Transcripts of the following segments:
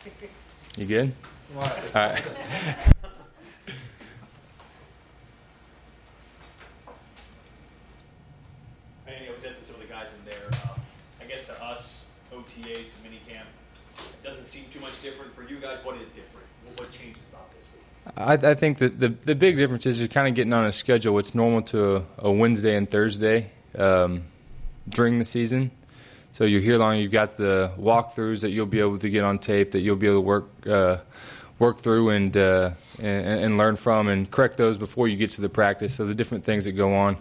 You good? All right. I was asking some of the guys in there. I guess to us, OTAs to minicamp, it doesn't seem too much different. For you guys, what is different? What changes about this week? I think that the big difference is you're kind of getting on a schedule. It's normal to a Wednesday and Thursday during the season. So you're here long. You've got the walkthroughs that you'll be able to get on tape, that you'll be able to work through and learn from and correct those before you get to the practice. So the different things that go on.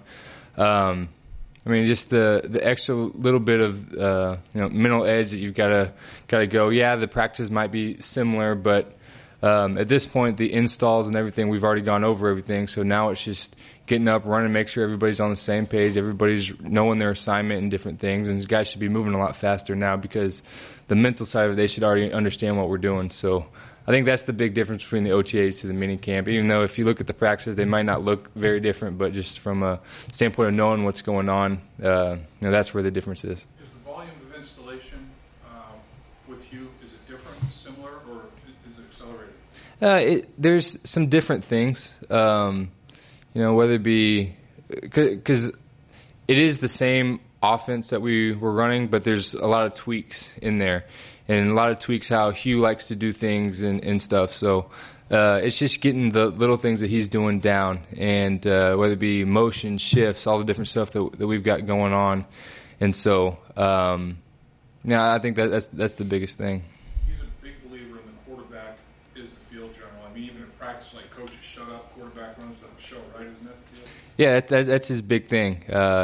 I mean, just the extra little bit of mental edge that you've got to go. Yeah, the practices might be similar, but at this point, the installs and everything, we've already gone over everything. So now it's just getting up, running, make sure everybody's on the same page, everybody's knowing their assignment and different things. And guys should be moving a lot faster now because the mental side of it, they should already understand what we're doing. So I think that's the big difference between the OTAs to the mini camp. Even though if you look at the practices, they might not look very different, but just from a standpoint of knowing what's going on, that's where the difference is. Is the volume of installation with you, is it different, similar, or is it accelerated? There's some different things, whether it be because it is the same offense that we were running, but there's a lot of tweaks in there. And a lot of tweaks how Hugh likes to do things and stuff. So it's just getting the little things that he's doing down, and whether it be motion, shifts, all the different stuff that we've got going on. And so, I think that's the biggest thing. He's a big believer in the quarterback is the field general. I mean, even in practice, like coaches shut up, quarterback runs down the show, right? Isn't that the deal? Yeah, that's his big thing.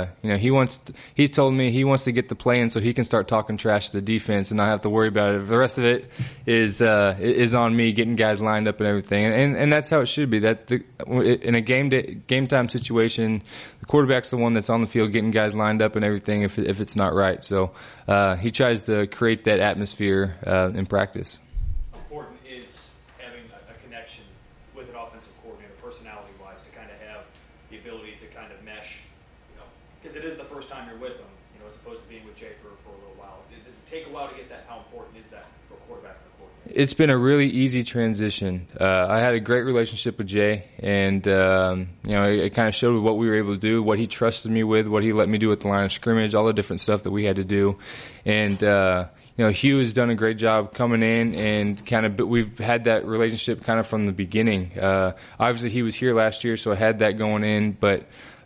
He's told me he wants to get the play in so he can start talking trash to the defense and not have to worry about it. The rest of it is on me, getting guys lined up and everything. And that's how it should be. In a game time situation, the quarterback's the one that's on the field getting guys lined up and everything if it's not right. So he tries to create that atmosphere in practice. How important is having a connection with an offensive coordinator, personality-wise, to kind of have the ability to kind of mesh, because it is the first time you're with them, as opposed to being with Jay for a little while. Does it take a while to get that? How important is that for a quarterback and a coordinator? It's been a really easy transition. I had a great relationship with Jay, and it kind of showed what we were able to do, what he trusted me with, what he let me do at the line of scrimmage, all the different stuff that we had to do. And Hugh has done a great job coming in, and we've had that relationship kind of from the beginning. Obviously, he was here last year, so I had that going in, but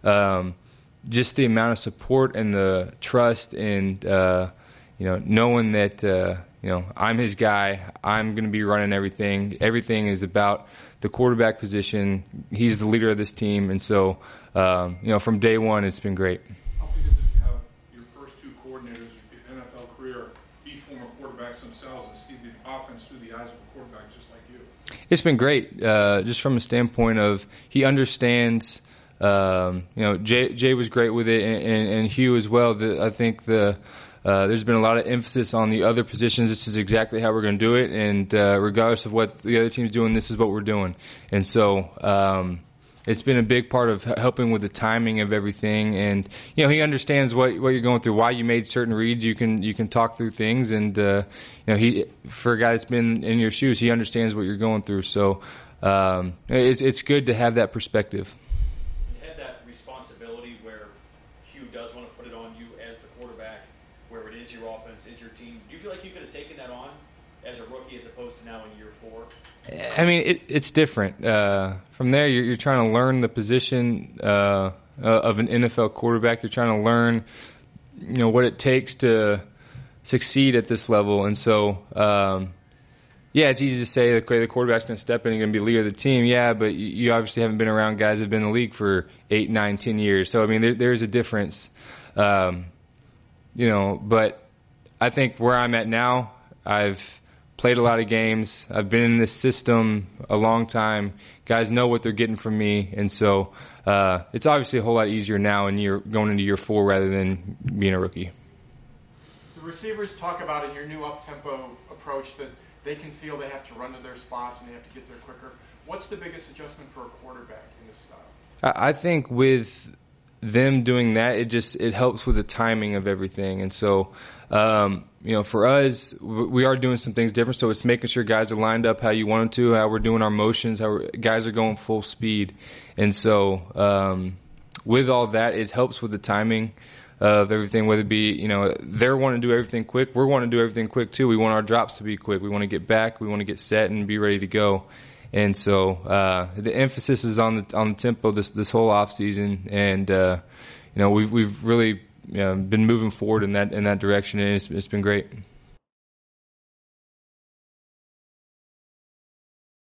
just the amount of support and the trust and knowing that I'm his guy, I'm going to be running everything. Everything is about the quarterback position. He's the leader of this team, and so from day one, it's been great. How big is it to have your first two coordinators in your NFL career be former quarterbacks themselves and see the offense through the eyes of a quarterback just like you? It's been great, just from a standpoint of he understands. Jay was great with it, and Hugh as well. I think there's been a lot of emphasis on the other positions. This is exactly how we're going to do it, and regardless of what the other team's doing, this is what we're doing. And so it's been a big part of helping with the timing of everything. And he understands what you're going through, why you made certain reads. You can talk through things, and he, for a guy that's been in your shoes, he understands what you're going through. So it's good to have that perspective. Your offense, is your team. Do you feel like you could have taken that on as a rookie as opposed to now in year 4? I mean, it's different. From there, you're trying to learn the position of an NFL quarterback. You're trying to learn, what it takes to succeed at this level. And so, it's easy to say, okay, the quarterback's going to step in and going to be leader of the team. Yeah, but you obviously haven't been around guys that have been in the league for 8, 9, 10 years. So, I mean, there's a difference. But I think where I'm at now, I've played a lot of games. I've been in this system a long time. Guys know what they're getting from me, and so it's obviously a whole lot easier now in going into year 4 rather than being a rookie. The receivers talk about in your new up-tempo approach that they can feel they have to run to their spots and they have to get there quicker. What's the biggest adjustment for a quarterback in this style? I think with them doing that, it helps with the timing of everything. And so, for us, we are doing some things different. So it's making sure guys are lined up how you want them to, how we're doing our motions, guys are going full speed. And so, with all that, it helps with the timing of everything, whether it be, they're wanting to do everything quick. We're wanting to do everything quick too. We want our drops to be quick. We want to get back. We want to get set and be ready to go. And so, the emphasis is on the tempo this whole off season. And, we've really, been moving forward in that direction, and it's been great.